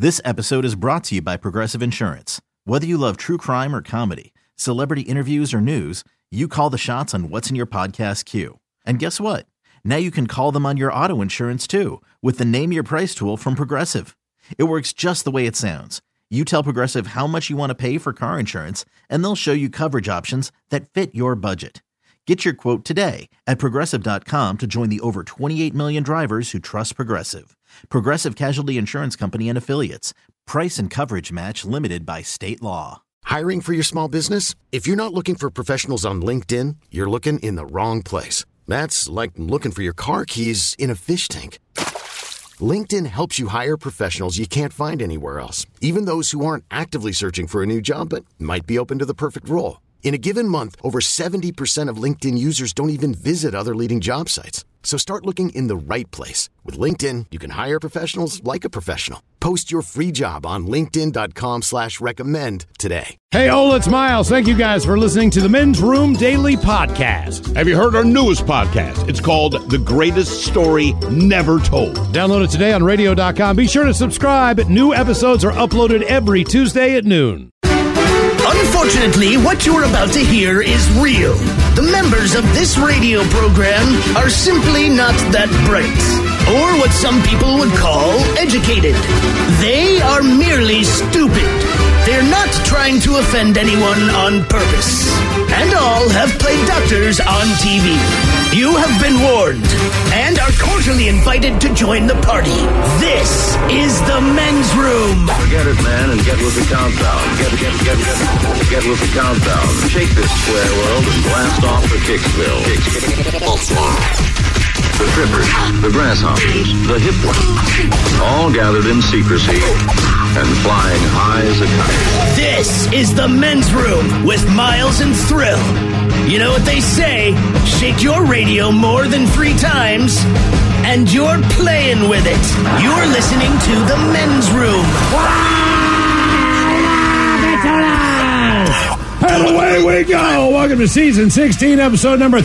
This episode is brought to you by Progressive Insurance. Whether you love true crime or comedy, celebrity interviews or news, you call the shots on what's in your podcast queue. And guess what? Now you can call them on your auto insurance too with the Name Your Price tool from Progressive. It works just the way it sounds. You tell Progressive how much you want to pay for car insurance, and they'll show you coverage options that fit your budget. Get your quote today at Progressive.com to join the over 28 million drivers who trust Progressive. Progressive Casualty Insurance Company and Affiliates. Price and coverage match limited by state law. Hiring for your small business? If you're not looking for professionals on LinkedIn, you're looking in the wrong place. That's like looking for your car keys in a fish tank. LinkedIn helps you hire professionals you can't find anywhere else, even those who aren't actively searching for a new job but might be open to the perfect role. In a given month, over 70% of LinkedIn users don't even visit other leading job sites. So start looking in the right place. With LinkedIn, you can hire professionals like a professional. Post your free job on linkedin.com/recommend today. Hey, Ola, it's Miles. Thank you guys for listening to the Men's Room Daily Podcast. Have you heard our newest podcast? It's called The Greatest Story Never Told. Download it today on radio.com. Be sure to subscribe. New episodes are uploaded every Tuesday at noon. Unfortunately, what you're about to hear is real. The members of this radio program are simply not that bright, or what some people would call educated. They are merely stupid. They're not trying to offend anyone on purpose. And all have played doctors on TV. You have been warned and are cordially invited to join the party. This is the Men's Room. Forget it, man, and get with the countdown. Get with the countdown. Shake this square world and blast off for Kicksville. The trippers, the grasshoppers, the hip ones, all gathered in secrecy and flying high as a kite. This is the Men's Room with Miles and Thrill. You know what they say, shake your radio more than 3 times, and you're playing with it. You're listening to the Men's Room. And away we go. Welcome to Season 16, Episode number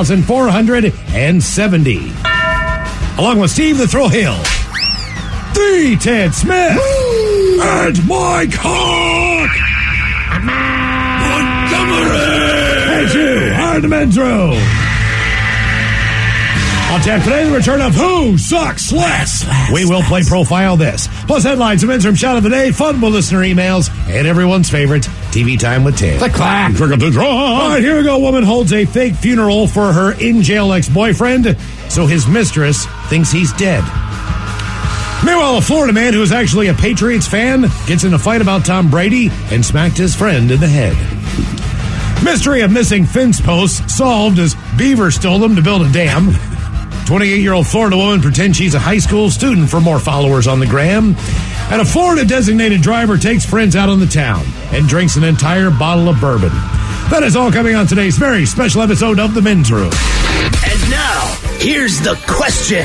3,470. Along with Steve the Thrill Hill, the Ted Smith, and Mike Hawk. And you are the Men's Room. On tap today, the return of Who Sucks Less. We will play Profile This. Plus headlines, the Men's Room Shot of the Day, fun with listener emails, and everyone's favorite, TV Time with Ted. The clap. Trigger the draw. All right, here we go. Woman holds a fake funeral for her in-jail ex-boyfriend, so his mistress thinks he's dead. Meanwhile, a Florida man who is actually a Patriots fan gets in a fight about Tom Brady and smacked his friend in the head. Mystery of missing fence posts solved as beaver stole them to build a dam. 28-year-old Florida woman pretends she's a high school student for more followers on the gram. And a Florida designated driver takes friends out on the town and drinks an entire bottle of bourbon. That is all coming on today's very special episode of The Men's Room. And now, here's the question.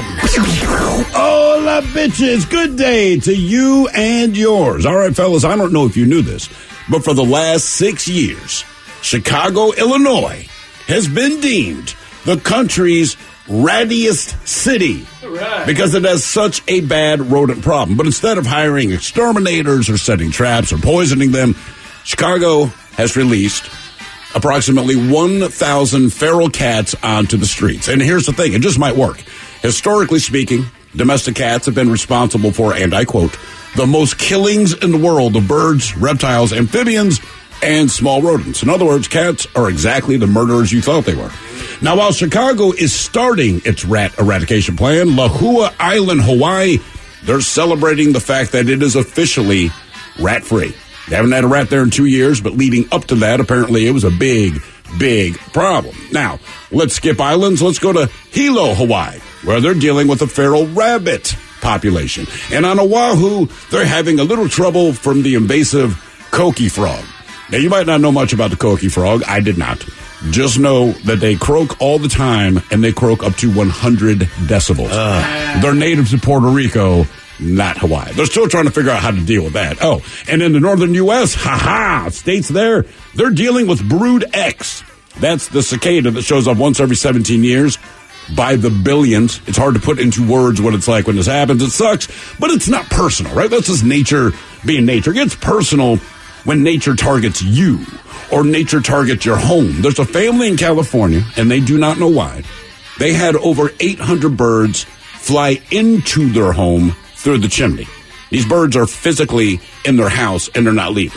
Hola, bitches. Good day to you and yours. All right, fellas, I don't know if you knew this, but for the last 6 years, Chicago, Illinois has been deemed the country's rattiest city because it has such a bad rodent problem. But instead of hiring exterminators or setting traps or poisoning them, Chicago has released approximately 1,000 feral cats onto the streets. And here's the thing, it just might work. Historically speaking, domestic cats have been responsible for, and I quote, the most killings in the world of birds, reptiles, amphibians, and small rodents. In other words, cats are exactly the murderers you thought they were. Now, while Chicago is starting its rat eradication plan, Lehua Island, Hawaii, they're celebrating the fact that it is officially rat-free. They haven't had a rat there in 2 years, but leading up to that, apparently it was a big problem. Now, let's skip islands. Let's go to Hilo, Hawaii, where they're dealing with a feral rabbit population. And on Oahu, they're having a little trouble from the invasive coqui frog. Now, you might not know much about the coqui frog. I did not. Just know that they croak all the time, and they croak up to 100 decibels. They're native to Puerto Rico, not Hawaii. They're still trying to figure out how to deal with that. Oh, and in the northern U.S., states there, they're dealing with Brood X. That's the cicada that shows up once every 17 years. by the billions. It's hard to put into words what it's like when this happens. It sucks, but it's not personal, right? That's just nature being nature. It gets personal when nature targets you or nature targets your home. There's a family in California, and they do not know why. They had over 800 birds fly into their home through the chimney. These birds are physically in their house, and they're not leaving.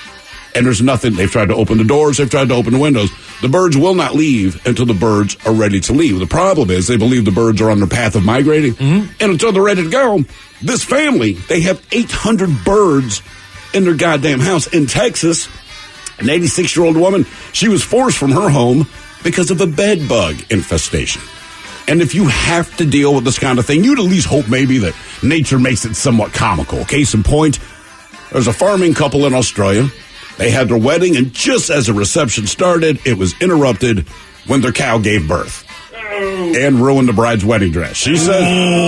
And there's nothing. They've tried to open the doors. They've tried to open the windows. The birds will not leave until the birds are ready to leave. The problem is they believe the birds are on their path of migrating. And until they're ready to go, this family, they have 800 birds in their goddamn house in Texas. An 86-year-old woman, she was forced from her home because of a bed bug infestation. And if you have to deal with this kind of thing, you'd at least hope maybe that nature makes it somewhat comical. Case in point, there's a farming couple in Australia. They had their wedding, and just as the reception started, it was interrupted when their cow gave birth and ruined the bride's wedding dress. She said,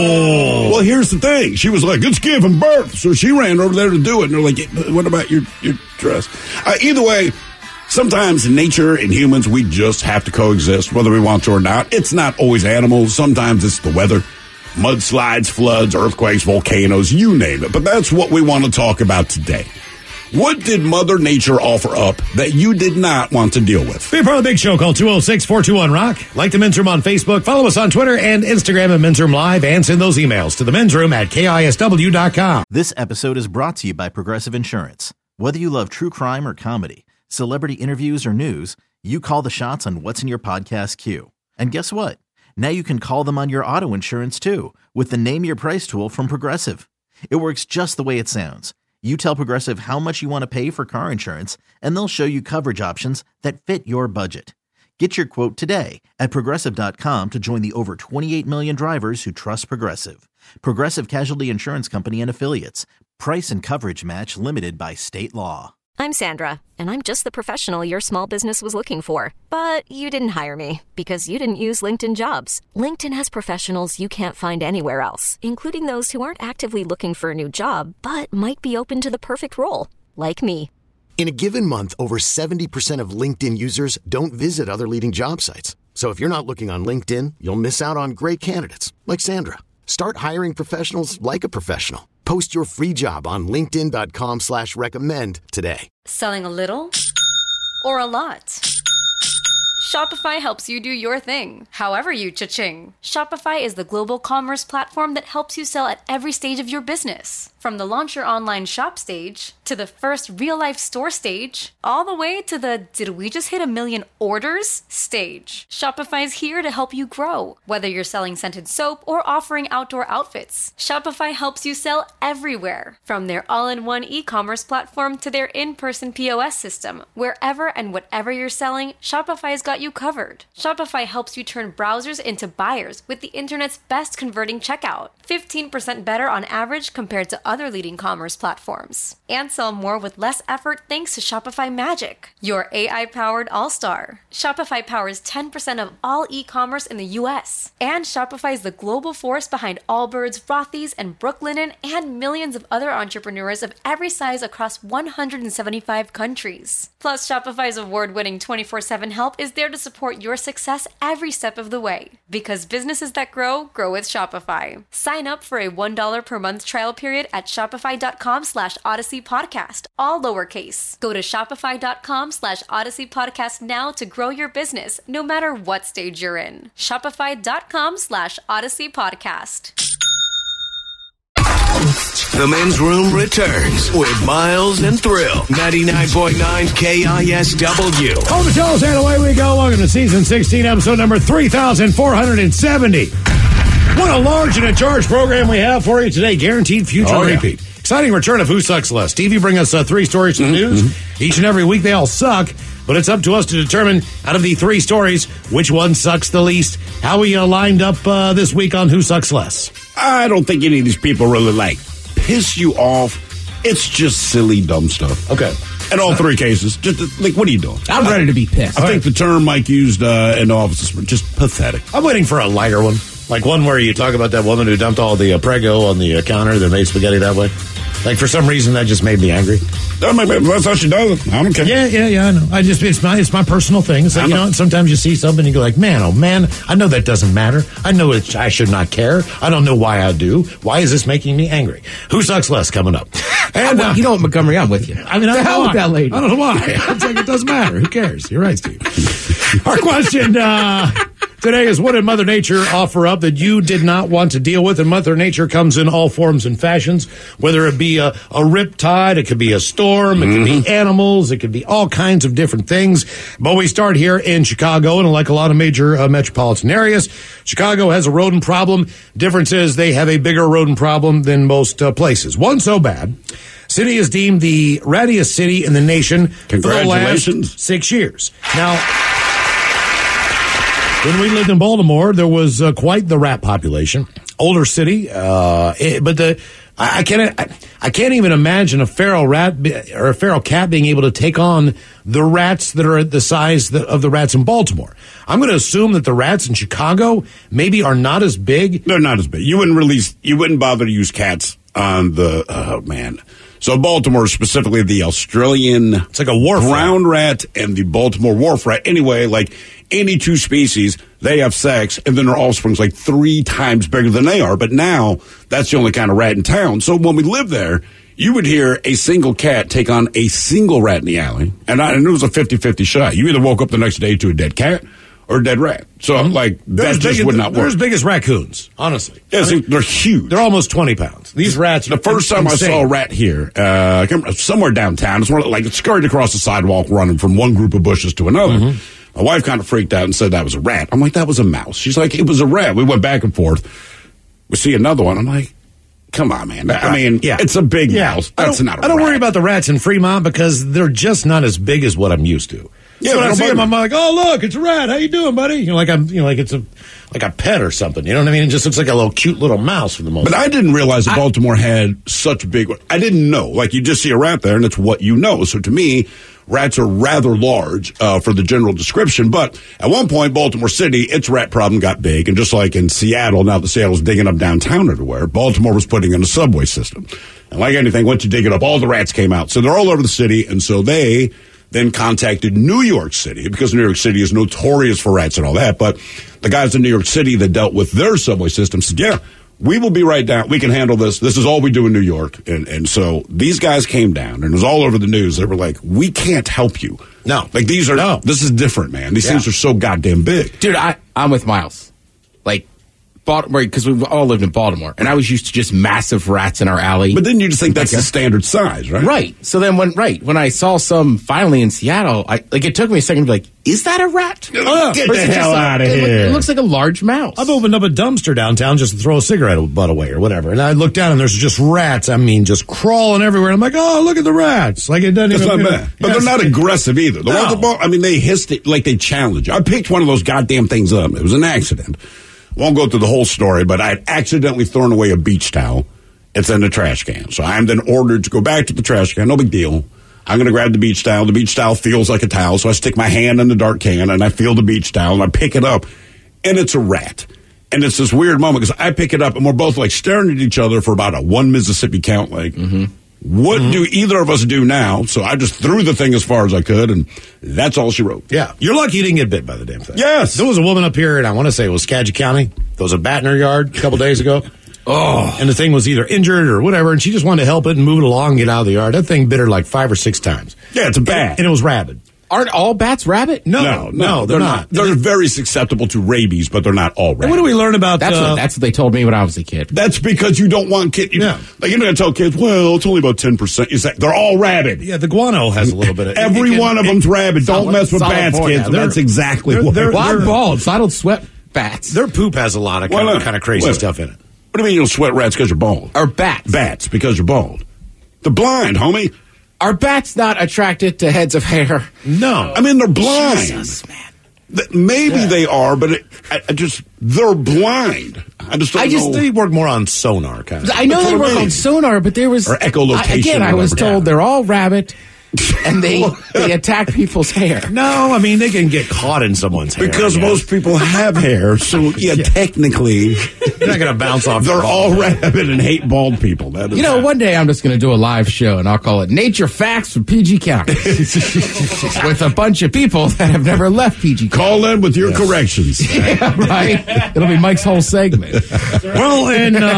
well, here's the thing. She was like, it's giving birth. So she ran over there to do it. And they're like, what about your dress? Either way, sometimes nature and humans, we just have to coexist, whether we want to or not. It's not always animals. Sometimes it's the weather. Mudslides, floods, earthquakes, volcanoes, you name it. But that's what we want to talk about today. What did Mother Nature offer up that you did not want to deal with? Be a part of the big show. Call 206-421-ROCK. Like the Men's Room on Facebook. Follow us on Twitter and Instagram at Men's Room Live. And send those emails to the Men's Room at KISW.com. This episode is brought to you by Progressive Insurance. Whether you love true crime or comedy, celebrity interviews or news, you call the shots on what's in your podcast queue. And guess what? Now you can call them on your auto insurance too with the Name Your Price tool from Progressive. It works just the way it sounds. You tell Progressive how much you want to pay for car insurance, and they'll show you coverage options that fit your budget. Get your quote today at Progressive.com to join the over 28 million drivers who trust Progressive. Progressive Casualty Insurance Company and Affiliates. Price and coverage match limited by state law. I'm Sandra, and I'm just the professional your small business was looking for. But you didn't hire me because you didn't use LinkedIn Jobs. LinkedIn has professionals you can't find anywhere else, including those who aren't actively looking for a new job, but might be open to the perfect role, like me. In a given month, over 70% of LinkedIn users don't visit other leading job sites. So if you're not looking on LinkedIn, you'll miss out on great candidates like Sandra. Start hiring professionals like a professional. Post your free job on linkedin.com/recommend today. Selling a little or a lot? Shopify helps you do your thing, however you cha-ching. Shopify is the global commerce platform that helps you sell at every stage of your business. From the launch your online shop stage, to the first real-life store stage, all the way to the did we just hit 1 million orders stage. Shopify's here to help you grow. Whether you're selling scented soap or offering outdoor outfits, Shopify helps you sell everywhere. From their all-in-one e-commerce platform to their in-person POS system, wherever and whatever you're selling, Shopify's got you covered. Shopify helps you turn browsers into buyers with the internet's best converting checkout. 15% better on average compared to other leading commerce platforms. And sell more with less effort thanks to Shopify Magic, your AI-powered all-star. Shopify powers 10% of all e-commerce in the U.S. And Shopify is the global force behind Allbirds, Rothy's, and Brooklinen, and millions of other entrepreneurs of every size across 175 countries. Plus, Shopify's award-winning 24/7 help is there to support your success every step of the way. Because businesses that grow, grow with Shopify. Sign up for a $1 per month trial period at shopify.com/Odyssey Podcast, all lowercase. Go to shopify.com/Odyssey Podcast now to grow your business, no matter what stage you're in. Shopify.com/Odyssey Podcast. The Men's Room returns with Miles and Thrill. 99.9 KISW. Home to tell us, and away we go. Welcome to season 16, episode number 3,470. What a large and a charged program we have for you today. Guaranteed future repeat. Exciting return of Who Sucks Less. Stevie bring us 3 stories from the news. Each and every week they all suck, but it's up to us to determine out of the 3 stories which one sucks the least. How we lined up this week on Who Sucks Less. I don't think any of these people really piss you off. It's just silly, dumb stuff. Okay. In all 3 cases, just what are you doing? I'm ready to be pissed. I think the term Mike used in the office is just pathetic. I'm waiting for a lighter one. Like one where you talk about that woman who dumped all the Prego on the counter that made spaghetti that way. Like, for some reason, that just made me angry. That's how she does it. I don't care. Yeah, I know. It's my personal thing. It's like, sometimes you see something and you go like, man, oh man, I know that doesn't matter. I know I should not care. I don't know why I do. Why is this making me angry? Who sucks less coming up? And you know what, Montgomery, I'm with you. I mean, I don't know with that lady. I don't know why. It's like, it doesn't matter. Who cares? You're right, Steve. Our question today is, what did Mother Nature offer up that you did not want to deal with? And Mother Nature comes in all forms and fashions, whether it be a riptide, it could be a storm, it could be animals, it could be all kinds of different things. But we start here in Chicago, and like a lot of major metropolitan areas, Chicago has a rodent problem. Difference is they have a bigger rodent problem than most places. One so bad, city is deemed the rattiest city in the nation for the last 6 years. Now, when we lived in Baltimore, there was quite the rat population. Older city, but I can't even imagine a feral rat or a feral cat being able to take on the rats that are the size of the rats in Baltimore. I'm going to assume that the rats in Chicago maybe are not as big. They're not as big. You wouldn't bother to use cats on the So Baltimore, specifically the Australian, it's like a wharf ground rat and the Baltimore wharf rat. Anyway, like any two species, they have sex, and then their offspring's like 3 times bigger than they are. But now that's the only kind of rat in town. So when we lived there, you would hear a single cat take on a single rat in the alley, and it was a 50-50 shot. You either woke up the next day to a dead cat or a dead rat. So, that just would not work. They're as big as raccoons, honestly. Yes, they're huge. They're almost 20 pounds. These rats are The first time insane. I saw a rat here, somewhere downtown, it scurried across the sidewalk running from one group of bushes to another. My wife kind of freaked out and said that was a rat. I'm like, that was a mouse. She's like, it was a rat. We went back and forth. We see another one. I'm like, come on, man. I mean, it's a big mouse. That's not a rat. I don't worry about the rats in Fremont because they're just not as big as what I'm used to. Yeah, so when I see them, I'm like, oh, look, it's a rat. How you doing, buddy? Like it's like a pet or something. You know what I mean? It just looks like a little cute little mouse for the most part. But I didn't realize that Baltimore had such big. I didn't know. Like, you just see a rat there, and it's what you know. So to me, rats are rather large for the general description. But at one point, Baltimore City, its rat problem got big. And just like in Seattle, now that Seattle's digging up downtown everywhere, Baltimore was putting in a subway system. And like anything, once you dig it up, all the rats came out. So they're all over the city. And so they then contacted New York City, because New York City is notorious for rats and all that. But the guys in New York City that dealt with their subway system said, yeah, we will be right down. We can handle this. This is all we do in New York. And so these guys came down, and it was all over the news. They were like, we can't help you. No. Like, this is different, man. These things are so goddamn big. Dude, I'm with Miles. Like, Baltimore, because we've all lived in Baltimore, and I was used to just massive rats in our alley. But then you just think that's the standard size, right? Right. So then when I saw some finally in Seattle, it took me a second to be like, is that a rat? Get the hell out of here. It looks like a large mouse. I've opened up a dumpster downtown just to throw a cigarette butt away or whatever. And I look down and there's just rats. I mean, just crawling everywhere. I'm like, oh, look at the rats. Like, it doesn't That's even. not bad. But they're not aggressive either. The ones that they hissed it like they challenge you. I picked one of those goddamn things up. It was an accident. Won't go through the whole story, but I had accidentally thrown away a beach towel. It's in the trash can. So I'm then ordered to go back to the trash can. No big deal. I'm going to grab the beach towel. The beach towel feels like a towel, so I stick my hand in the dark can, and I feel the beach towel, and I pick it up, and it's a rat. And it's this weird moment, because I pick it up, and we're both, like, staring at each other for about a 1 Mississippi count, like, what do either of us do now? So I just threw the thing as far as I could, and that's all she wrote. Yeah. You're lucky you didn't get bit by the damn thing. Yes. There was a woman up here, and I want to say it was Skagit County. There was a bat in her yard a couple days ago. And the thing was either injured or whatever, and she just wanted to help it and move it along and get out of the yard. That thing bit her like 5 or 6 times. Yeah, it's a bat. And it was rabid. Aren't all bats rabid? No, they're not. They're very susceptible to rabies, but they're not all rabid. And what do we learn about... That's what they told me when I was a kid. That's because you don't want kids... Yeah. Like, you're not going to tell kids, well, it's only about 10%. You say, they're all rabid. Yeah, the guano has a little bit of... Every one of them's rabid. Don't mess with bats, kids. That's exactly what... I'm bald, so I don't sweat bats. Their poop has a lot of kind of crazy stuff in it. What do you mean you don't sweat rats because you're bald? Or bats. Bats, because you're bald. They're blind, homie. Are bats not attracted to heads of hair? No. I mean, they're blind. Jesus, man. Maybe they are, but they're blind. I just don't know. They work more on sonar, kind of. I know they work on sonar, but there was... Or echolocation. I was told they're all rabid, and they attack people's hair. No, I mean, they can get caught in someone's hair. Because most people have hair, so technically, they're not going to bounce off. They're all rabid and hate bald people. That is one day I'm just going to do a live show, and I'll call it Nature Facts from PG County with a bunch of people that have never left PG County. Call in with your corrections. Yeah, right. It'll be Mike's whole segment. Well,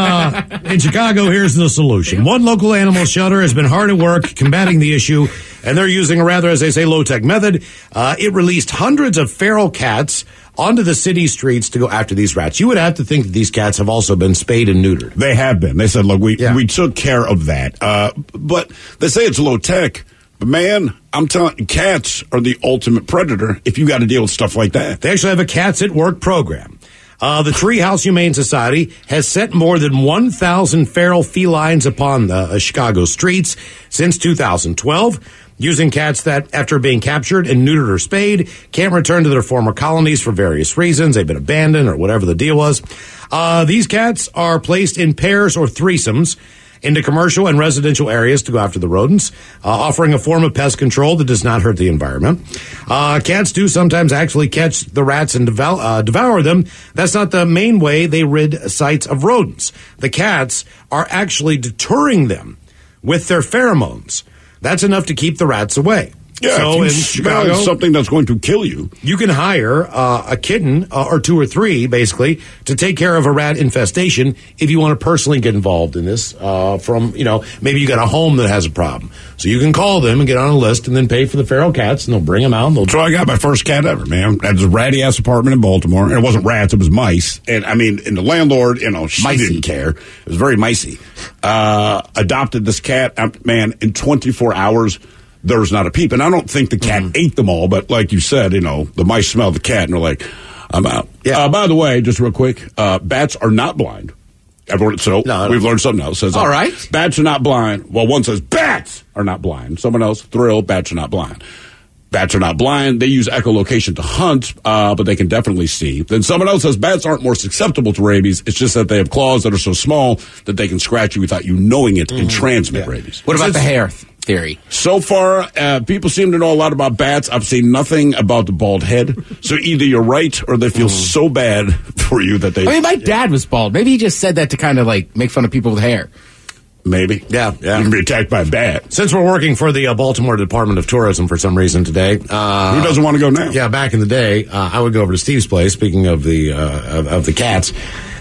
in Chicago, here's the solution. One local animal shelter has been hard at work combating the issue, and they're using a rather, as they say, low-tech method. It released hundreds of feral cats onto the city streets to go after these rats. You would have to think that these cats have also been spayed and neutered. They have been. They said, look, we took care of that. But they say it's low-tech. But, man, I'm telling you, cats are the ultimate predator if you got to deal with stuff like that. They actually have a Cats at Work program. The Treehouse Humane Society has sent more than 1,000 feral felines upon the Chicago streets since 2012, using cats that, after being captured and neutered or spayed, can't return to their former colonies for various reasons. They've been abandoned or whatever the deal was. These cats are placed in pairs or threesomes into commercial and residential areas to go after the rodents, offering a form of pest control that does not hurt the environment. Cats do sometimes actually catch the rats and devour them. That's not the main way they rid sites of rodents. The cats are actually deterring them with their pheromones. That's enough to keep the rats away. Yeah, so if you smell something that's going to kill you, you can hire a kitten or two or three, basically, to take care of a rat infestation if you want to personally get involved in this. Maybe you got a home that has a problem, so you can call them and get on a list, and then pay for the feral cats, and they'll bring them out. So I got my first cat ever, man. It was a ratty ass apartment in Baltimore, and it wasn't rats; it was mice. And I mean, and the landlord, she didn't care. It was very micey. Adopted this cat, man. In 24 hours. There was not a peep. And I don't think the cat ate them all, but like you said, the mice smelled the cat and they're like, I'm out. Yeah. By the way, just real quick, bats are not blind. We've learned something else. Says, all right. Bats are not blind. Well, one says bats are not blind. Someone else, Thrill, bats are not blind. Bats are not blind. They use echolocation to hunt, but they can definitely see. Then someone else says bats aren't more susceptible to rabies. It's just that they have claws that are so small that they can scratch you without you knowing it and transmit rabies. What about the hair theory? So far, people seem to know a lot about bats. I've seen nothing about the bald head. So either you're right or they feel so bad for you that they... I mean, my dad was bald. Maybe he just said that to kind of make fun of people with hair. Maybe. Yeah. You can be attacked by a bat. Since we're working for the Baltimore Department of Tourism for some reason today. Who doesn't want to go now? Yeah, back in the day, I would go over to Steve's place, speaking of the cats.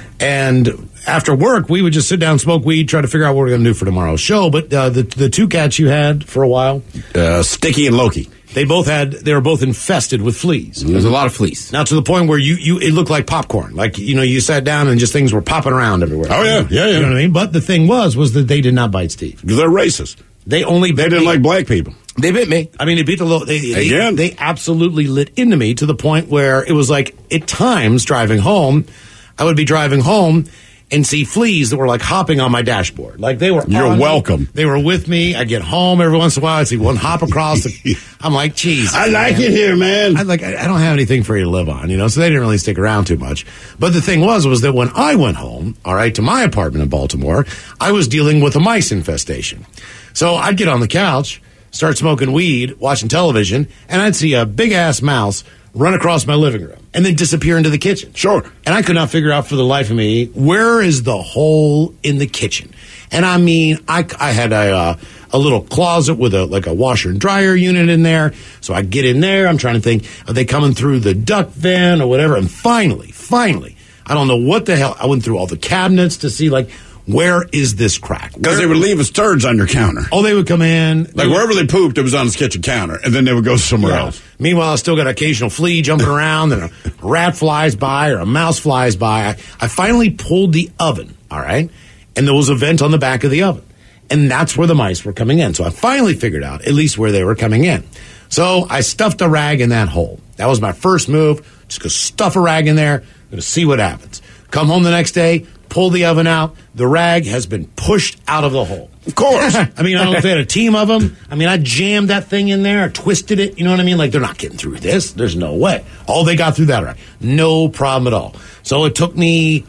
And after work, we would just sit down, smoke weed, try to figure out what we're going to do for tomorrow's show. But the two cats you had for a while? Sticky and Loki. They were both infested with fleas. There's a lot of fleas. Now to the point where it looked like popcorn. Like, you sat down and just things were popping around everywhere. Oh, yeah. Yeah. You know what I mean? But the thing was that they did not bite Steve. Because they're racist. They didn't like black people. They bit me. I mean, it beat the little... They absolutely lit into me to the point where it was like, at times, driving home, I would be driving home and see fleas that were like hopping on my dashboard. Like they were You're welcome. Me. They were with me. I get home every once in a while. I'd see one hop across. I'm like, geez. I like it here, man. I don't have anything for you to live on, so they didn't really stick around too much. But the thing was that when I went home, all right, to my apartment in Baltimore, I was dealing with a mice infestation. So I'd get on the couch, start smoking weed, watching television, and I'd see a big-ass mouse run across my living room and then disappear into the kitchen. Sure. And I could not figure out for the life of me, where is the hole in the kitchen? And I mean, I had a little closet with a washer and dryer unit in there. So I get in there. I'm trying to think, are they coming through the duct vent or whatever? And finally, I don't know what the hell. I went through all the cabinets to see, where is this crack? Because they would leave his turds on your counter. Oh, they would come in. Wherever they pooped, it was on his kitchen counter. And then they would go somewhere else. Meanwhile, I still got an occasional flea jumping around, and a rat flies by or a mouse flies by. I finally pulled the oven, all right? And there was a vent on the back of the oven. And that's where the mice were coming in. So I finally figured out at least where they were coming in. So I stuffed a rag in that hole. That was my first move. Just go stuff a rag in there. Going to see what happens. Come home the next day. Pull the oven out. The rag has been pushed out of the hole. Of course. I mean, I don't know if they had a team of them. I mean, I jammed that thing in there, twisted it. You know what I mean? They're not getting through this. There's no way. Oh, they got through that rag. No problem at all. So it took me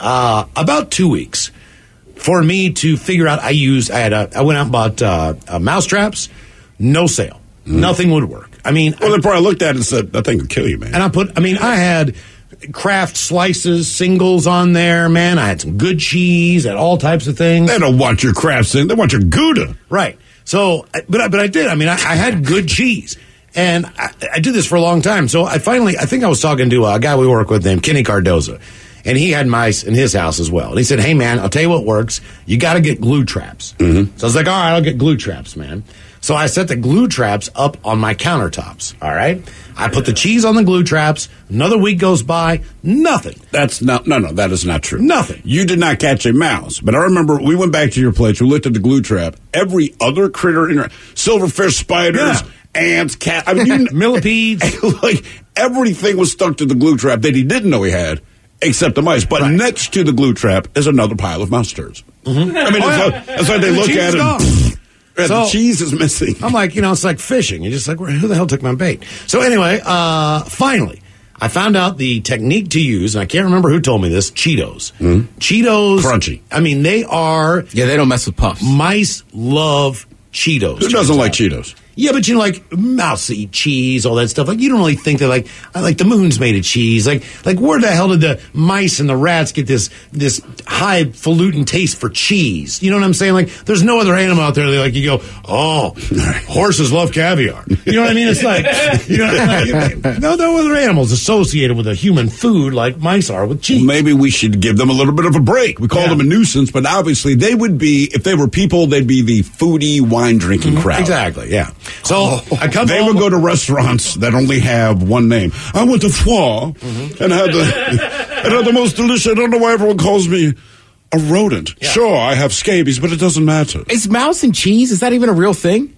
about 2 weeks for me to figure out. I went out and bought mouse traps, no sale. Nothing would work. I mean, well, they probably looked at it and said, that thing could kill you, man. And I had Kraft slices, singles on there, man. I had some good cheese and all types of things. They don't want your Kraft single. They want your Gouda. Right. So, but I did. I mean, I had good cheese. And I did this for a long time. So I think I was talking to a guy we work with named Kenny Cardoza. And he had mice in his house as well. And he said, hey, man, I'll tell you what works. You got to get glue traps. Mm-hmm. So I was like, all right, I'll get glue traps, man. So I set the glue traps up on my countertops, all right? I put the cheese on the glue traps. Another week goes by, nothing. That's not, no, that is not true. Nothing. You did not catch a mouse. But I remember we went back to your place, we looked at the glue trap. Every other critter in there, silverfish, spiders, ants, cat, I mean, millipedes. Like, everything was stuck to the glue trap that he didn't know he had, except the mice. But next to the glue trap is another pile of mouse turds. Mm-hmm. I mean, it's like they look at it. So, the cheese is missing. I'm like, it's like fishing. You're just like, who the hell took my bait? So anyway, finally, I found out the technique to use, and I can't remember who told me this, Cheetos. Mm-hmm. Cheetos. Crunchy. I mean, they are. Yeah, they don't mess with puffs. Mice love Cheetos. Who doesn't like Cheetos? Yeah, but like mouse eat cheese, all that stuff. Like you don't really think that like the moon's made of cheese. Like where the hell did the mice and the rats get this highfalutin taste for cheese? You know what I'm saying? Like there's no other animal out there that like you go, oh, horses love caviar. You know what I mean? It's like no other animals associated with a human food like mice are with cheese. Well, maybe we should give them a little bit of a break. We call them a nuisance, but obviously they would be, if they were people, they'd be the foodie wine drinking crowd. Exactly. Yeah. So I come they home. would go to restaurants that only have one name. I went to Foie and had the most delicious. I don't know why everyone calls me a rodent. Yeah. Sure, I have scabies, but it doesn't matter. Is mouse and cheese, is that even a real thing?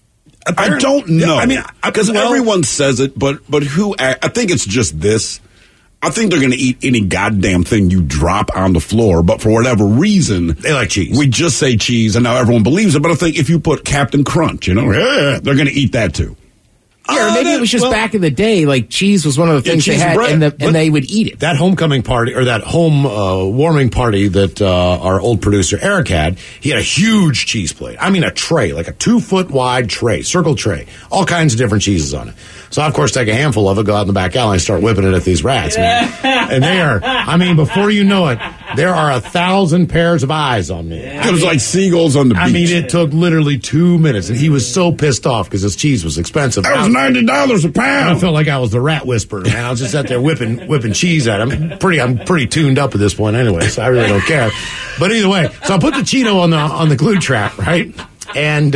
I don't know. I mean, because everyone says it, but who? I think it's just this. I think they're going to eat any goddamn thing you drop on the floor, but for whatever reason, they like cheese. We just say cheese, and now everyone believes it. But I think if you put Captain Crunch, they're going to eat that too. Yeah, or maybe it was just back in the day, like cheese was one of the things they had, and they would eat it. That homecoming party, or that home warming party that our old producer Eric had, he had a huge cheese plate. I mean, a tray, like a 2-foot wide tray, circle tray, all kinds of different cheeses on it. So I, of course, take a handful of it, go out in the back alley, and start whipping it at these rats, man. And they are, I mean, before you know it, there are 1,000 pairs of eyes on me. It was like seagulls on the beach. I mean, it took literally 2 minutes, and he was so pissed off because his cheese was expensive. That was $90 a pound. I felt like I was the rat whisperer, man. I was just out there whipping cheese at him. I'm pretty tuned up at this point anyway, so I really don't care. But either way, so I put the Cheeto on the glue trap, right? And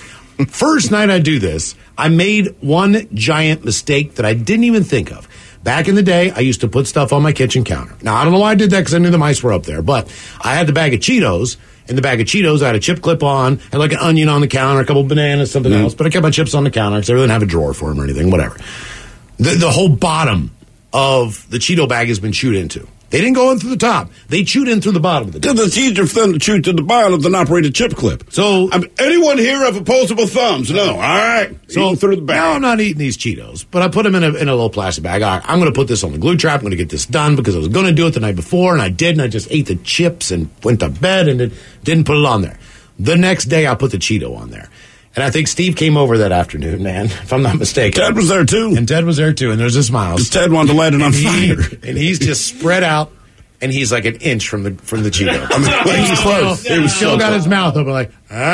first night I do this, I made one giant mistake that I didn't even think of. Back in the day, I used to put stuff on my kitchen counter. Now, I don't know why I did that because I knew the mice were up there, but I had the bag of Cheetos. In the bag of Cheetos, I had a chip clip on, had like an onion on the counter, a couple of bananas, something else, but I kept my chips on the counter because I really didn't have a drawer for them or anything, whatever. The whole bottom of the Cheeto bag has been chewed into. They didn't go in through the top. They chewed in through the bottom of the bag. It's easier for them to chew to the bottom of an operated chip clip. So, anyone here have opposable thumbs? No. All right. So through the bag. Now I'm not eating these Cheetos, but I put them in a little plastic bag. I'm going to put this on the glue trap. I'm going to get this done because I was going to do it the night before, and I did, and I just ate the chips and went to bed and didn't put it on there. The next day, I put the Cheeto on there. And I think Steve came over that afternoon, man, if I'm not mistaken. Ted was there, too. And Ted was there, too, and there's this mouse. Ted wanted to light it on fire. And he's just spread out. And he's like an inch from the Cheeto. I mean, he's close. He still got his mouth open, like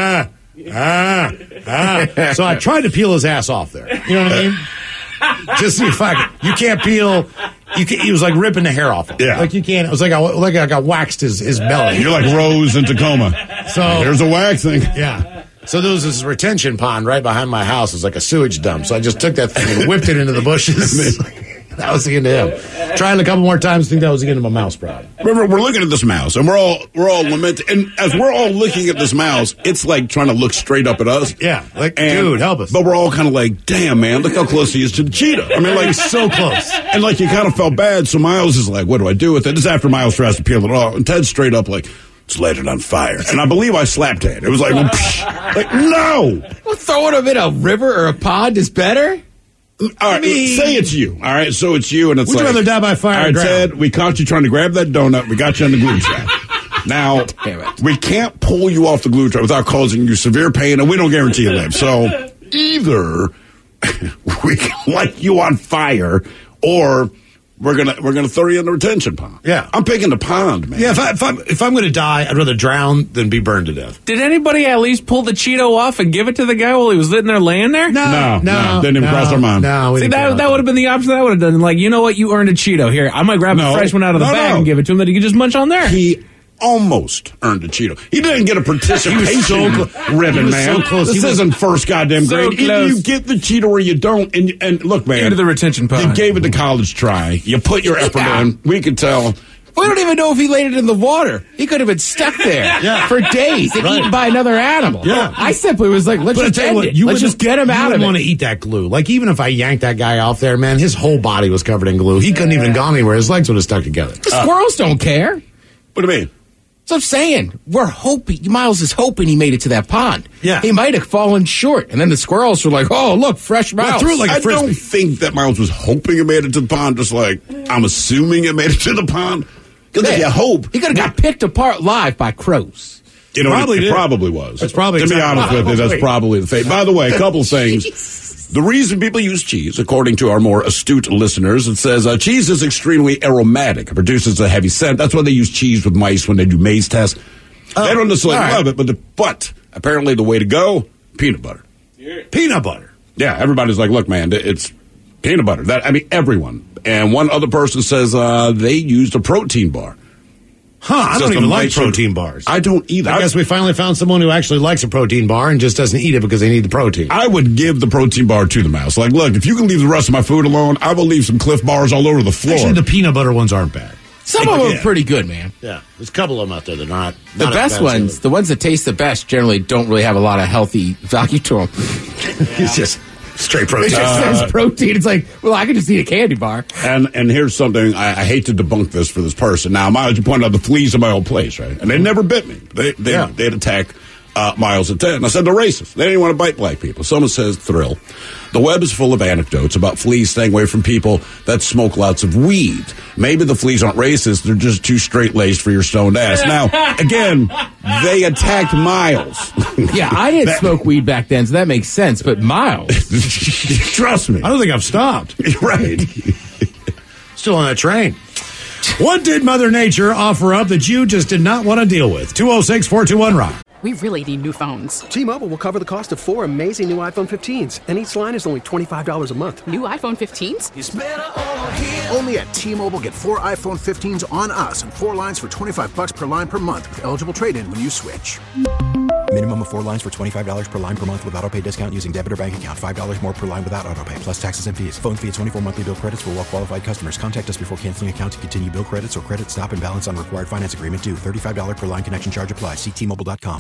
So I tried to peel his ass off there. You know what I mean? Just see if you can't peel. He was like ripping the hair off him. Yeah, like you can't. It was like I waxed his belly. You're like Rose in Tacoma. So there's a waxing. Yeah. So there was this retention pond right behind my house. It was like a sewage dump. So I just took that thing and whipped it into the bushes. That was the end of him. Tried it a couple more times. I think that was the end of my mouse problem. Remember, we're looking at this mouse, and we're all lamenting. And as we're all looking at this mouse, it's like trying to look straight up at us. Yeah, dude, help us. But we're all kind of like, damn, man, look how close he is to the cheetah. I mean, like, he's so close. And like, you kind of felt bad. So Miles is like, what do I do with it? This is after Miles tries to peel it off, and Ted's straight up like, let's light it on fire. And I believe I slapped Ted. It was like, like no. Well, throwing him in a river or a pond is better. All right, say it's you. All right, so it's you, and it's would you rather die by fire? All right, Ted, we caught you trying to grab that donut. We got you on the glue trap. Now, we can't pull you off the glue trap without causing you severe pain, and we don't guarantee you live. So either we can light you on fire, or we're gonna throw you in the retention pond. Yeah, I'm picking the pond, man. Yeah, if I'm going to die, I'd rather drown than be burned to death. Did anybody at least pull the Cheeto off and give it to the guy while he was sitting there laying there? No, didn't even cross our mind. No, see, that would have been the option that I would have done. Like, you know what? You earned a Cheeto. Here, I might grab a fresh one out of the bag and give it to him that he could just munch on there. He almost earned a Cheeto. He didn't get a participation ribbon, man. So close. This isn't first goddamn grade. Either you get the Cheeto or you don't. And look, man. Into the retention pond. You gave it the college try. You put your effort in. We could tell. We don't even know if he laid it in the water. He could have been stuck there for days and eaten by another animal. Yeah. I simply was like, let's just end it. Let's just get him out of it. You want to eat that glue. Like, even if I yanked that guy off there, man, his whole body was covered in glue. He couldn't even gone anywhere. His legs would have stuck together. The squirrels don't care. What do you mean? So I'm saying, we're hoping, Miles is hoping he made it to that pond. Yeah. He might have fallen short. And then the squirrels were like, oh, look, fresh Miles. I don't think that Miles was hoping it made it to the pond, just like I'm assuming it made it to the pond. Because if you hope. He could have got picked apart live by crows. You know, it probably was. It's probably to be honest with you, that's probably the fate. By the way, a couple things. The reason people use cheese, according to our more astute listeners, it says cheese is extremely aromatic. It produces a heavy scent. That's why they use cheese with mice when they do maze tests. They don't necessarily love it, but apparently the way to go, peanut butter. Yeah. Peanut butter. Yeah, everybody's like, look, man, it's peanut butter. Everyone. And one other person says they used a protein bar. I don't even like protein bars. I don't either. I guess we finally found someone who actually likes a protein bar and just doesn't eat it because they need the protein. I would give the protein bar to the mouse. Like, look, if you can leave the rest of my food alone, I will leave some Cliff bars all over the floor. Actually, the peanut butter ones aren't bad. Some of them are pretty good, man. Yeah, there's a couple of them out there that are not the best ones, the ones that taste the best, generally don't really have a lot of healthy value to them. It's just straight protein. It just says protein. It's like, well, I could just eat a candy bar. And here's something, I hate to debunk this for this person. Now, Miles, you pointed out the fleas in my old place, right? And they never bit me. They'd attack Miles at 10. I said they're racist. They didn't want to bite black people. Someone says thrill. The web is full of anecdotes about fleas staying away from people that smoke lots of weed. Maybe the fleas aren't racist. They're just too straight-laced for your stoned ass. Now, again, they attacked Miles. Yeah, I didn't smoke weed back then, so that makes sense. But Miles, trust me. I don't think I've stopped. Right. Still on that train. What did Mother Nature offer up that you just did not want to deal with? 206-421-ROCK. We really need new phones. T-Mobile will cover the cost of 4 amazing new iPhone 15s, and each line is only $25 a month. New iPhone 15s? It's better over here. Only at T-Mobile, get 4 iPhone 15s on us and 4 lines for $25 per line per month with eligible trade-in when you switch. Minimum of 4 lines for $25 per line per month with autopay discount using debit or bank account. $5 more per line without autopay, plus taxes and fees. Phone fee at 24 monthly bill credits for well-qualified customers. Contact us before canceling account to continue bill credits or credit stop and balance on required finance agreement due. $35 per line connection charge applies. See T-Mobile.com.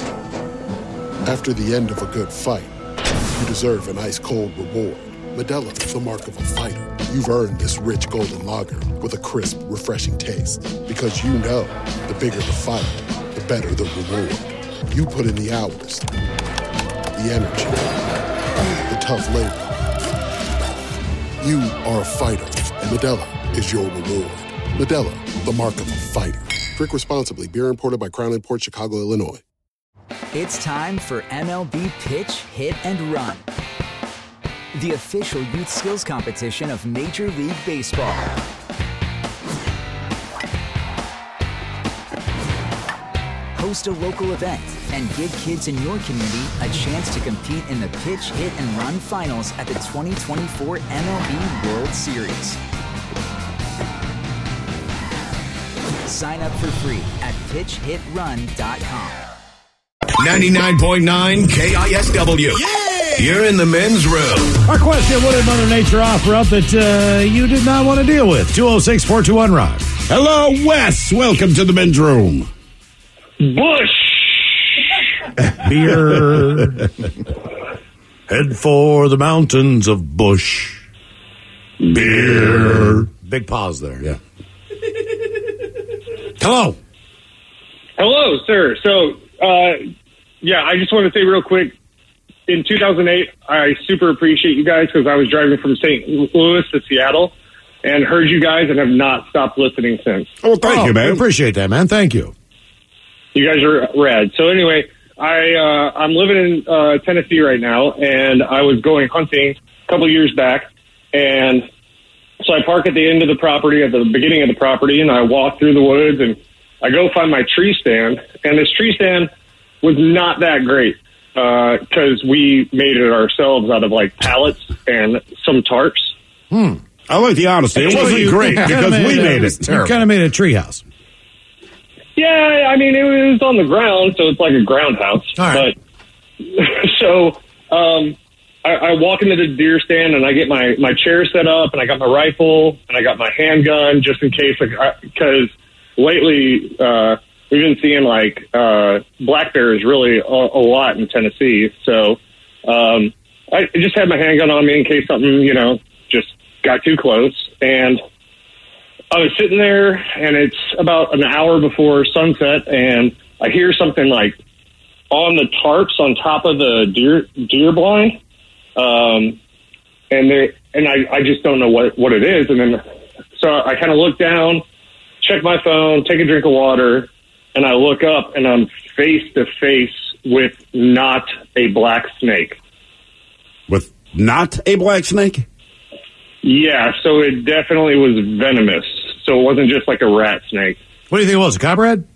After the end of a good fight, you deserve an ice-cold reward. Modelo, the mark of a fighter. You've earned this rich golden lager with a crisp, refreshing taste. Because you know, the bigger the fight, the better the reward. You put in the hours, the energy, the tough labor. You are a fighter, and Modelo is your reward. Modelo, the mark of a fighter. Drink responsibly. Beer imported by Crown Imports, Chicago, Illinois. It's time for MLB Pitch, Hit, and Run, the official youth skills competition of Major League Baseball. Host a local event and give kids in your community a chance to compete in the Pitch, Hit, and Run finals at the 2024 MLB World Series. Sign up for free at pitchhitrun.com. 99.9 KISW. Yeah! You're in the men's room. Our question, what did Mother Nature offer up that you did not want to deal with? 206-421-ROCK. Hello, Wes. Welcome to the men's room. Bush. Beer. Head for the mountains of Bush. Beer. Big pause there. Yeah. Hello. Hello, sir. So, I just want to say real quick, in 2008, I super appreciate you guys because I was driving from St. Louis to Seattle and heard you guys and have not stopped listening since. Oh, thank you, man. I appreciate that, man. Thank you. You guys are rad. So anyway, I'm living in Tennessee right now, and I was going hunting a couple years back, and so I park at the end of the property, at the beginning of the property, and I walk through the woods, and I go find my tree stand, and this tree stand was not that great because we made it ourselves out of like pallets and some tarps. I like the honesty. It wasn't great because we made it. You kind of made a treehouse. Yeah, I mean, it was on the ground, so it's like a ground house. All right. But so I walk into the deer stand, and I get my chair set up, and I got my rifle, and I got my handgun just in case, because lately we've been seeing like black bears really a lot in Tennessee. So I just had my handgun on me in case something, just got too close. And I was sitting there, and it's about an hour before sunset, and I hear something like on the tarps on top of the deer blind, and I just don't know what it is. And then so I kind of look down, check my phone, take a drink of water, and I look up, and I'm face to face with not a black snake. With not a black snake? Yeah, so it definitely was venomous. So it wasn't just like a rat snake. What do you think it was, a copperhead?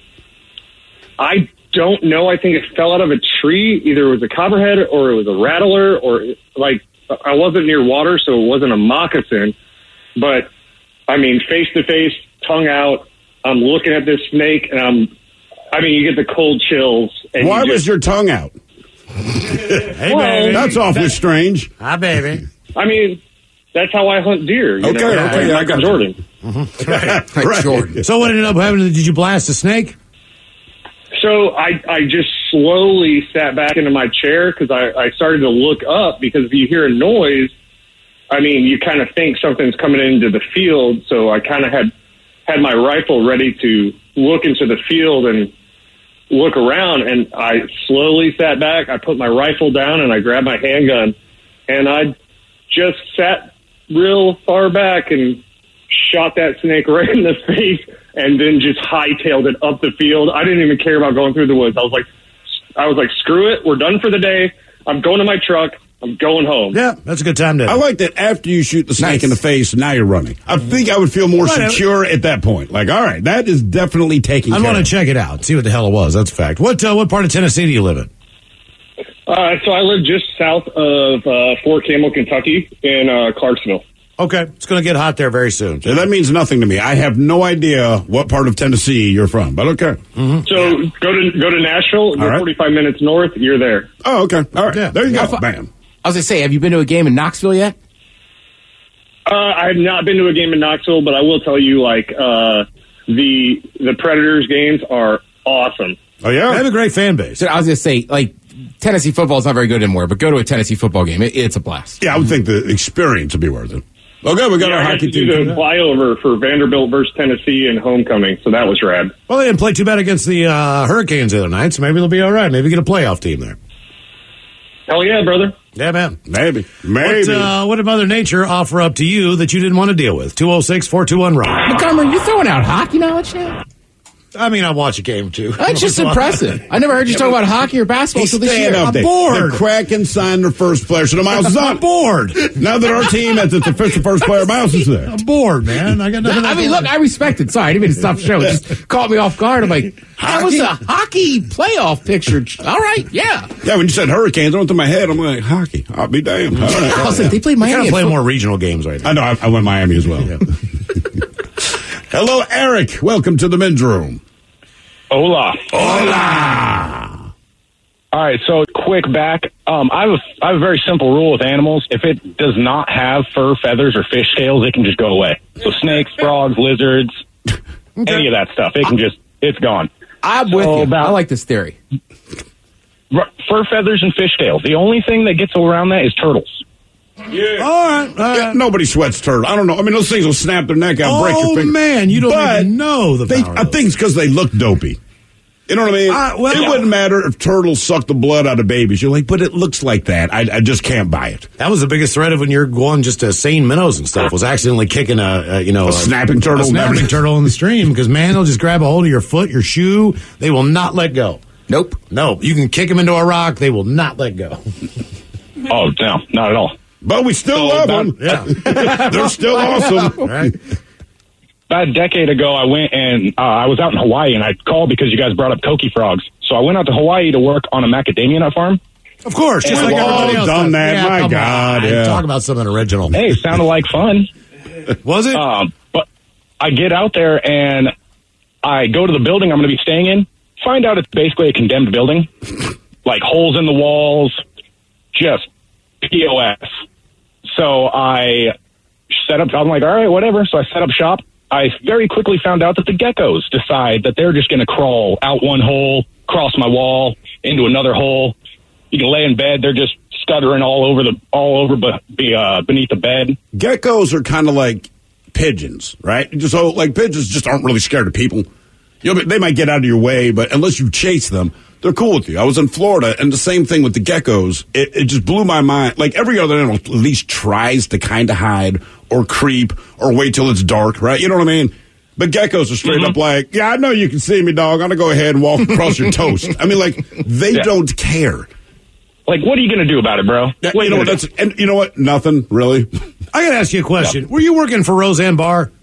I don't know. I think it fell out of a tree. Either it was a copperhead or it was a rattler, or like I wasn't near water, so it wasn't a moccasin. But I mean, face to face, tongue out, I'm looking at this snake, and you get the cold chills. And why was your tongue out? Hey, baby. That's awfully strange. Hi, baby. I mean, that's how I hunt deer. Okay, I got Jordan. Right. Jordan. So what ended up happening? Did you blast a snake? So I just slowly sat back into my chair because I started to look up, because if you hear a noise, I mean, you kind of think something's coming into the field. So I kind of had my rifle ready to look into the field and look around, and I slowly sat back. I put my rifle down, and I grabbed my handgun, and I just sat real far back and shot that snake right in the face, and then just hightailed it up the field. I didn't even care about going through the woods. I was like, screw it. We're done for the day. I'm going to my truck. I'm going home. Yeah, that's a good time to. I like that after you shoot the snake in the face, now you're running. I think I would feel more secure at that point. Like, all right, that is definitely taking care of. I want to check it out, see what the hell it was. That's a fact. What part of Tennessee do you live in? So I live just south of Fort Campbell, Kentucky, in Clarksville. Okay, it's going to get hot there very soon. So that means nothing to me. I have no idea what part of Tennessee you're from, but okay. Mm-hmm. So go to Nashville, go 45 minutes north, you're there. Oh, okay. All right. Yeah. There you go. Bam. I was going to say, have you been to a game in Knoxville yet? I have not been to a game in Knoxville, but I will tell you, like, the Predators games are awesome. Oh, yeah? They have a great fan base. So I was going to say, like, Tennessee football is not very good anymore, but go to a Tennessee football game. It's a blast. Yeah, I would think the experience would be worth it. Okay, we got our hockey team. I the flyover for Vanderbilt versus Tennessee and homecoming, so that was rad. Well, they didn't play too bad against the Hurricanes the other night, so maybe they'll be all right. Maybe get a playoff team there. Hell yeah, brother. Yeah, man. Maybe. What did Mother Nature offer up to you that you didn't want to deal with? 206-421-ROCK. Montgomery, you throwing out hockey knowledge now? I mean, I watch a game, too. That's just impressive. I never heard you talk about hockey or basketball until this year. I'm bored. The Kraken signed their first player, so the Miles is on. I'm bored. Now that our team has its official first player, Miles is there. I'm bored, man. I got nothing. I mean, look, I respect it. Sorry, I didn't mean to stop the show. It just caught me off guard. I'm like, that was a hockey playoff picture. All right, yeah. Yeah, when you said Hurricanes, I went to my head. I'm like, hockey. I'll be damned. All right. I was like, they played Miami. You gotta play more regional games right now. I know. I went Miami as well. Yeah. Hello, Eric. Welcome to the men's room. Hola. Hola. All right, so quick back. I have a very simple rule with animals. If it does not have fur, feathers, or fish scales, it can just go away. So snakes, frogs, lizards, any of that stuff, it's gone. I'm with you. I like this theory. Fur, feathers, and fish scales. The only thing that gets around that is turtles. Yeah. All right. Yeah, nobody sweats turtles. I don't know. I mean, those things will snap their neck out and break your finger. Oh, man. You don't even know the power I think it's because they look dopey. You know what I mean? It wouldn't matter if turtles suck the blood out of babies. You're like, but it looks like that. I just can't buy it. That was the biggest threat of when you're going just to seine minnows and stuff, was accidentally kicking a snapping turtle. A snapping turtle in the stream, because, man, they'll just grab a hold of your foot, your shoe. They will not let go. Nope. No, you can kick them into a rock. They will not let go. Oh, no, not at all. But we still love them. Yeah. They're still awesome. All right. About a decade ago, I went and I was out in Hawaii, and I called because you guys brought up koki frogs. So I went out to Hawaii to work on a macadamia nut farm. Of course, just And like we've everybody else done does. that. Yeah, My come God, on. yeah. Talk about something original. Hey, it sounded like fun. Was it? But I get out there, and I go to the building I'm going to be staying in, find out it's basically a condemned building. Like holes in the walls, just POS. So I set up, I'm like, all right, whatever. So I set up shop. I very quickly found out that the geckos decide that they're just going to crawl out one hole, cross my wall, into another hole. You can lay in bed. They're just stuttering all over beneath the bed. Geckos are kind of like pigeons, right? So, like, pigeons just aren't really scared of people. You know, they might get out of your way, but unless you chase them, they're cool with you. I was in Florida, and the same thing with the geckos. It just blew my mind. Like, every other animal at least tries to kind of hide or creep or wait till it's dark, right? You know what I mean? But geckos are straight up like, yeah, I know you can see me, dog. I'm going to go ahead and walk across your toast. I mean, like, they don't care. Like, what are you going to do about it, bro? Yeah, you know what? And you know what? Nothing, really. I got to ask you a question. Were you working for Roseanne Barr?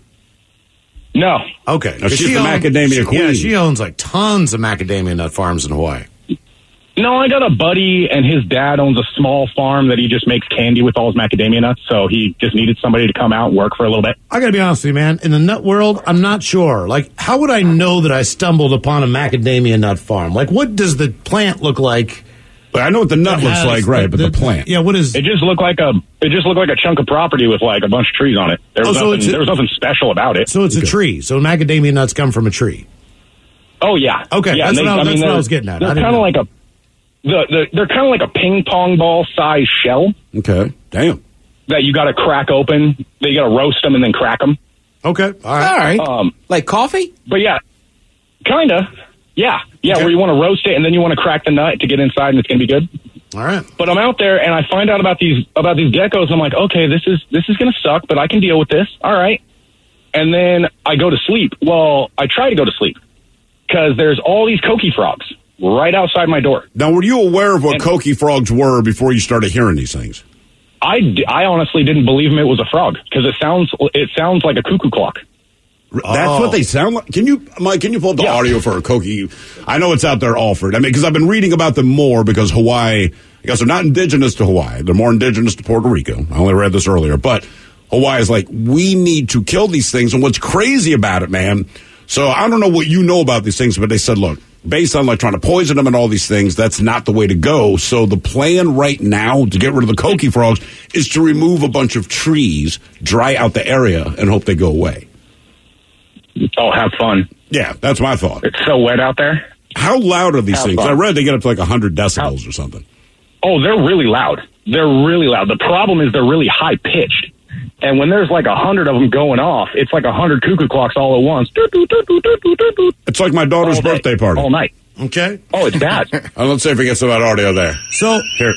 No. Okay. No, she's the macadamia queen. Yeah, she owns like tons of macadamia nut farms in Hawaii. No, I got a buddy, and his dad owns a small farm that he just makes candy with all his macadamia nuts, so he just needed somebody to come out and work for a little bit. I got to be honest with you, man. In the nut world, I'm not sure. Like, how would I know that I stumbled upon a macadamia nut farm? Like, what does the plant look like? But I know what the nut looks like, right? But the plant. Yeah, what is... It just looked like a chunk of property with like a bunch of trees on it. There was nothing special about it. So it's a tree. So macadamia nuts come from a tree. Oh yeah. Okay, yeah, that's what I was getting at. They're kind of like they're kind of like a ping pong ball size shell. Okay. Damn. That you got to crack open. You got to roast them and then crack them. Okay. All right. Like coffee? But yeah, kind of. Yeah. Okay. Where you want to roast it and then you want to crack the nut to get inside and it's going to be good. All right. But I'm out there and I find out about these geckos. And I'm like, okay, this is going to suck, but I can deal with this. All right. And then I go to sleep. Well, I try to go to sleep because there's all these koki frogs right outside my door. Now, were you aware of what koki frogs were before you started hearing these things? I honestly didn't believe it was a frog because it sounds like a cuckoo clock. That's what they sound like. Can you, Mike? Can you pull up the audio for a koki? I know it's out there, Alfred. I mean, because I've been reading about them more because Hawaii. I guess they're not indigenous to Hawaii. They're more indigenous to Puerto Rico. I only read this earlier, but Hawaii is like, we need to kill these things. And what's crazy about it, man? So I don't know what you know about these things, but they said, look, based on like trying to poison them and all these things, that's not the way to go. So the plan right now to get rid of the koki frogs is to remove a bunch of trees, dry out the area, and hope they go away. Oh, have fun. Yeah, that's my thought. It's so wet out there. How loud are these Have things? fun. I read they get up to like 100 decibels or something. Oh, they're really loud. They're really loud. The problem is they're really high pitched. And when there's like 100 of them going off, it's like 100 cuckoo clocks all at once. It's like my daughter's birthday party. All night. Okay. Oh, it's bad. Let's see if we get some of that audio there. So here.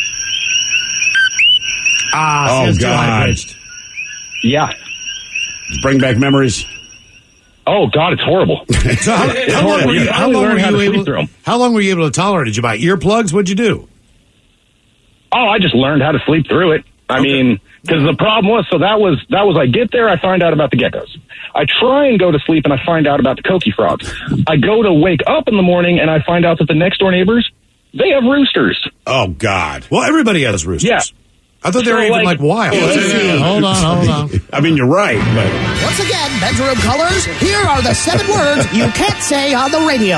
Oh, Oh, God. Yeah. Just bring back memories. Oh, God, it's horrible. So how long were you, how long were you able to tolerate it? Did you buy earplugs? What'd you do? Oh, I just learned how to sleep through it. I mean, because the problem was, so that was I get there, I find out about the geckos. I try and go to sleep and I find out about the koki frogs. I go to wake up in the morning and I find out that the next door neighbors, they have roosters. Oh, God. Well, everybody has roosters. Yeah. I thought they were even like wild. Hold on. I mean, you're right, but Once again, bedroom colors, here are the 7 words you can't say on the radio.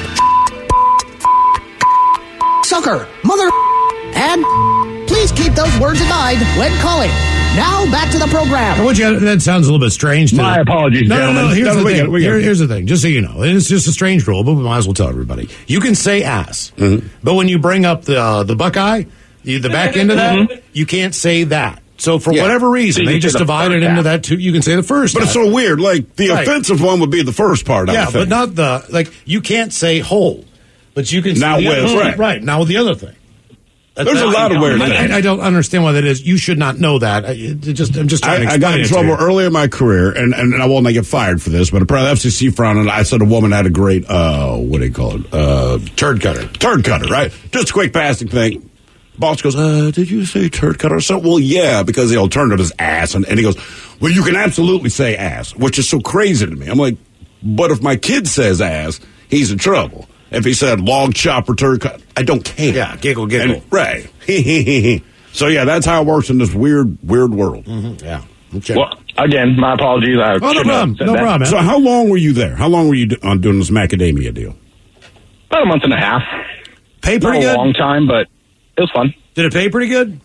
Sucker, mother, and please keep those words in mind when calling. Now, back to the program. That sounds a little bit strange. My apologies, No. gentlemen. Here's No, the we thing. get it. Here's the thing. Just so you know, it's just a strange rule, but we might as well tell everybody. You can say ass, but when you bring up the Buckeye, the back end of that, you can't say that. So for whatever reason, So you they can just say the divided first into half. that too. You can say the first. But it's half. so weird. Like, the offensive one would be the first part, I Yeah, think. but not the, like, you can't say whole, but you can Not say with, right. Right, now with the other thing. There's a lot of weird things. I don't understand why that is. You should not know that. I'm just trying to explain I got in trouble early in my career, and I won't get fired for this, but apparently FCC frowned, and I said a woman had a great, what do you call it? Turd cutter. Turd cutter, right? Just a quick passing thing. Boss goes, did you say turd cutter? So, well, yeah, because the alternative is ass. And he goes, well, you can absolutely say ass, which is so crazy to me. I'm like, but if my kid says ass, he's in trouble. If he said log chopper turd cut, I don't care. Yeah, giggle. And, right. So, yeah, that's how it works in this weird world. Mm-hmm. Yeah. Okay. Well, again, my apologies. No problem. So how long were you there? How long were you doing this macadamia deal? About a month and a half. Pay pretty good? Not a long time, but it was fun. Did it pay pretty good?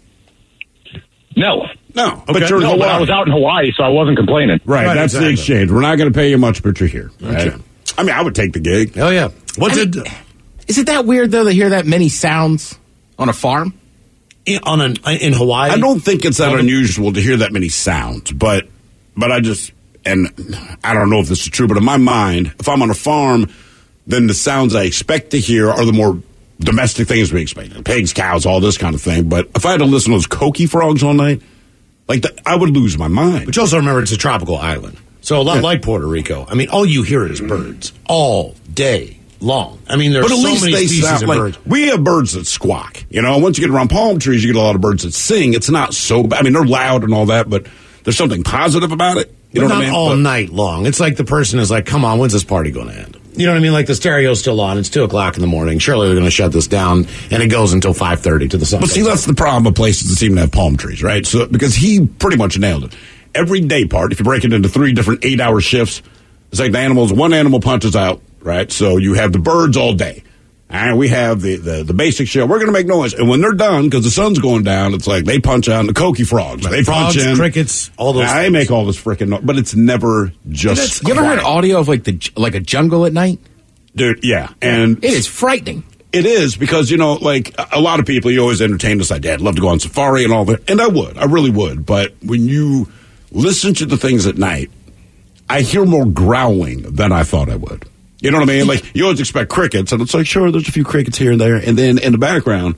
No. Okay. But you're in Hawaii. I was out in Hawaii, so I wasn't complaining. Right, that's exactly the exchange. We're not going to pay you much, but you're here. Right? Okay. I mean, I would take the gig. Hell yeah. Is it that weird, though, to hear that many sounds on a farm? In Hawaii? I don't think it's that unusual to hear that many sounds, but I just, and I don't know if this is true, but in my mind, if I'm on a farm, then the sounds I expect to hear are the more domestic things we expect. Pigs, cows, all this kind of thing. But if I had to listen to those coqui frogs all night, I would lose my mind. But you also remember it's a tropical island. So a lot like Puerto Rico. I mean, all you hear is birds all day long. I mean, there's so many species of birds. We have birds that squawk. Once you get around palm trees, you get a lot of birds that sing. It's not so bad. I mean, they're loud and all that, but there's something positive about it. You know what I mean? All night long. It's like the person is like, come on, when's this party going to end? You know what I mean? Like the stereo's still on. It's 2:00 in the morning. Surely we're going to shut this down, and it goes until 5:30 to the sun. But see, that's the problem with places that seem to have palm trees, right? So because he pretty much nailed it. Every day part, if you break it into 3 different 8-hour shifts, it's like one animal punches out, right? So you have the birds all day. And we have the basic show. We're going to make noise. And when they're done, because the sun's going down, it's like they punch out, and the coqui frogs. They frogs, punch in. Crickets, all those things. They make all this freaking noise. But it's never just You ever heard audio of like a jungle at night? Dude, yeah. And it is frightening. It is because, like a lot of people, you always entertain this idea. I'd love to go on safari and all that. And I would. I really would. But when you listen to the things at night, I hear more growling than I thought I would. You know what I mean? Like, you always expect crickets, and it's like, sure, there's a few crickets here and there, and then in the background,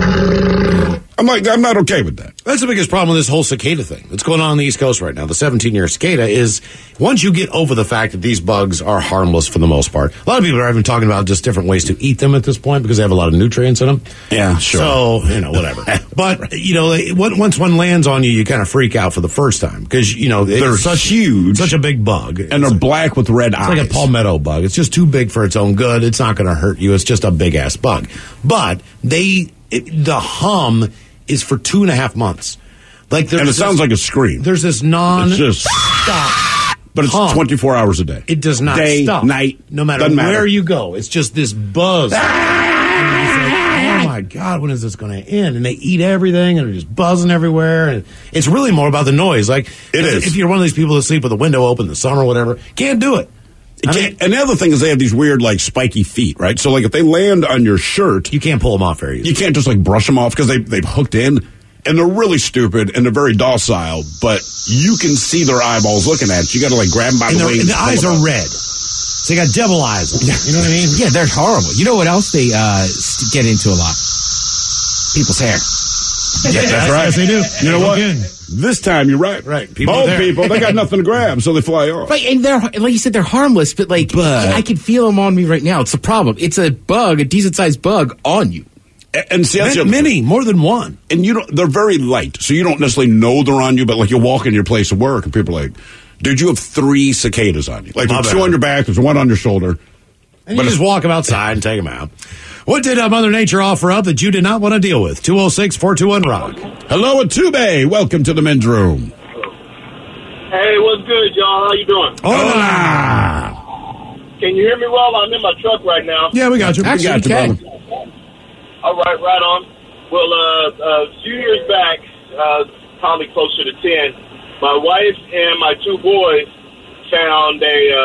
I'm not okay with that. That's the biggest problem with this whole cicada thing that's going on the East Coast right now. The 17-year cicada is, once you get over the fact that these bugs are harmless for the most part, a lot of people are even talking about just different ways to eat them at this point because they have a lot of nutrients in them. Yeah, sure. So, whatever. But, once one lands on you, you kind of freak out for the first time because, they're huge. Such a big bug. And they're black with red eyes. It's like a palmetto bug. It's just too big for its own good. It's not going to hurt you. It's just a big-ass bug. But the hum is for 2.5 months. And it sounds like a scream. There's this non-stop but it's 24 hours a day. It does not stop. Day, night. No matter where you go. It's just this buzz. Oh, my God, when is this going to end? And they eat everything, and they're just buzzing everywhere. And it's really more about the noise. Like, it is. If you're one of these people that sleep with the window open in the summer or whatever, can't do it. And the other thing is they have these weird, spiky feet, right? So, if they land on your shirt... You can't pull them off very easily. You can't just, brush them off because they've hooked in. And they're really stupid, and they're very docile, but you can see their eyeballs looking at you. You got to, grab them by the wings. And the eyes are red. So they got devil eyes. You know what I mean? Yeah, they're horrible. You know what else they get into a lot? People's hair. Yeah, that's right. Yes, they do. You know what? This time, you're right. Right. Bald people, they got nothing to grab, so they fly off. Right, and they're, like you said, they're harmless, but I can feel them on me right now. It's a problem. It's a bug, a decent-sized bug on you. And see, that's many, more than one. And they're very light, so you don't necessarily know they're on you, but you'll walk in your place of work, and people are like, dude, you have 3 cicadas on you. There's 2 on your back, there's 1 on your shoulder. And you just walk them outside and take them out. What did Mother Nature offer up that you did not want to deal with? 206-421-ROCK. Hello, Atube. Welcome to the men's room. Hey, what's good, y'all? How you doing? Hola. Can you hear me well? I'm in my truck right now. Yeah, we got you. We got you, brother. All right, right on. Well, a few years back, probably closer to 10, my wife and my 2 boys found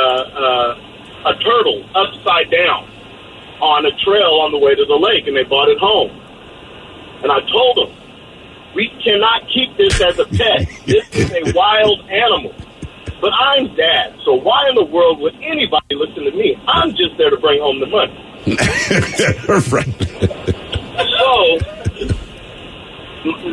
a turtle upside down on a trail on the way to the lake, and they brought it home. And I told them, we cannot keep this as a pet. This is a wild animal. But I'm dad, so why in the world would anybody listen to me? I'm just there to bring home the money. Right. So,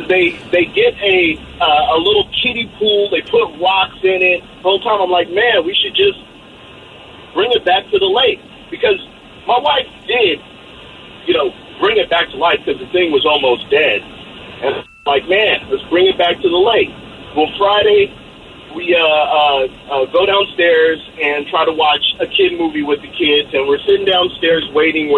they get a little kiddie pool. They put rocks in it. The whole time I'm like, man, we should just bring it back to the lake. Because my wife did, bring it back to life because the thing was almost dead. And I'm like, man, let's bring it back to the lake. Well, Friday, we go downstairs and try to watch a kid movie with the kids. And we're sitting downstairs waiting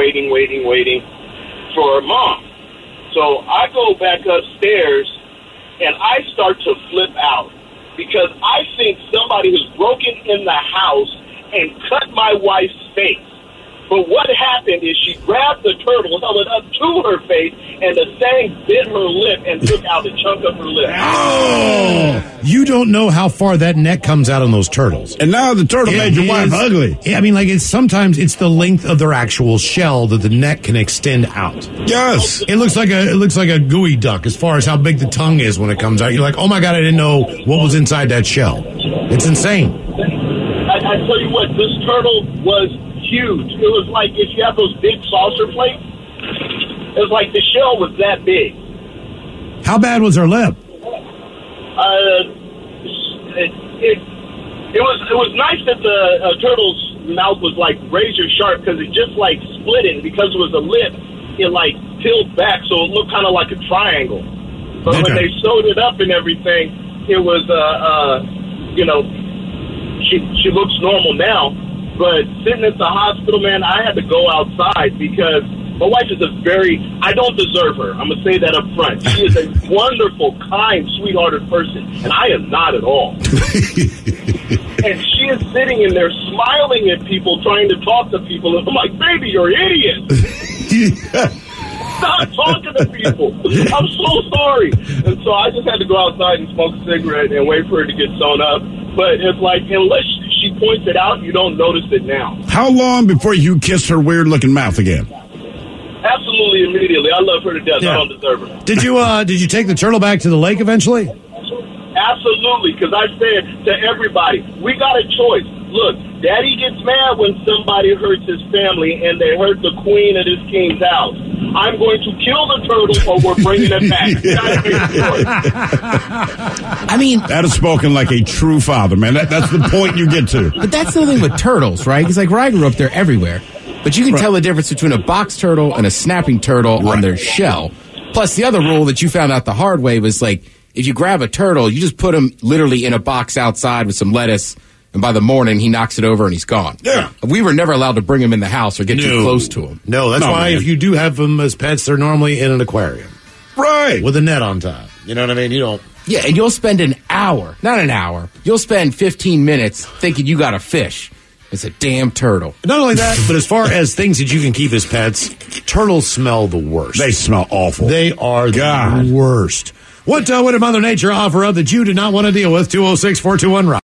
for Mom. So I go back upstairs, and I start to flip out because I think somebody has broken in the house and cut my wife's face. But what happened is she grabbed the turtle, held it up to her face, and the thing bit her lip and took out a chunk of her lip. Oh! You don't know how far that neck comes out on those turtles. And now the turtle made your wife ugly. I mean, sometimes it's the length of their actual shell that the neck can extend out. Yes. It looks like a gooey duck as far as how big the tongue is when it comes out. You're like, oh my God, I didn't know what was inside that shell. It's insane. I tell you what, this turtle was huge. It was like if you have those big saucer plates, it was like the shell was that big. How bad was her lip? It was nice that the turtle's mouth was like razor sharp because it just like split it because it was a lip. It like peeled back, so it looked kind of like a triangle. But when they sewed it up and everything, it was she looks normal now. But sitting at the hospital, man, I had to go outside because my wife is I don't deserve her. I'm going to say that up front. She is a wonderful, kind, sweethearted person, and I am not at all. And she is sitting in there smiling at people, trying to talk to people. And I'm like, baby, you're an idiot. Stop talking to people. I'm so sorry. And so I just had to go outside and smoke a cigarette and wait for her to get sewn up. But it's like, unless she points it out, you don't notice it now. How long before you kiss her weird-looking mouth again? Absolutely immediately. I love her to death. Yeah. I don't deserve her. Did you take the turtle back to the lake eventually? Absolutely, because I said to everybody, we got a choice. Look, Daddy gets mad when somebody hurts his family and they hurt the queen at his king's house. I'm going to kill the turtle or we're bringing it back. I mean, that is spoken like a true father, man. That's the point you get to. But that's the thing with turtles, right? Because like where I grew up, they're everywhere. But you can tell the difference between a box turtle and a snapping turtle on their shell. Plus, the other rule that you found out the hard way was like, if you grab a turtle, you just put him literally in a box outside with some lettuce, and by the morning, he knocks it over and he's gone. Yeah. We were never allowed to bring him in the house or get too close to him. No, that's why if you do have them as pets, they're normally in an aquarium. Right. With a net on top. You know what I mean? You don't. Yeah, and you'll spend an hour, not an hour, you'll spend 15 minutes thinking you got a fish. It's a damn turtle. Not only that, but as far as things that you can keep as pets, turtles smell the worst. They smell awful. They are the worst. What did Mother Nature offer up that you did not want to deal with? 206-421-ROCK.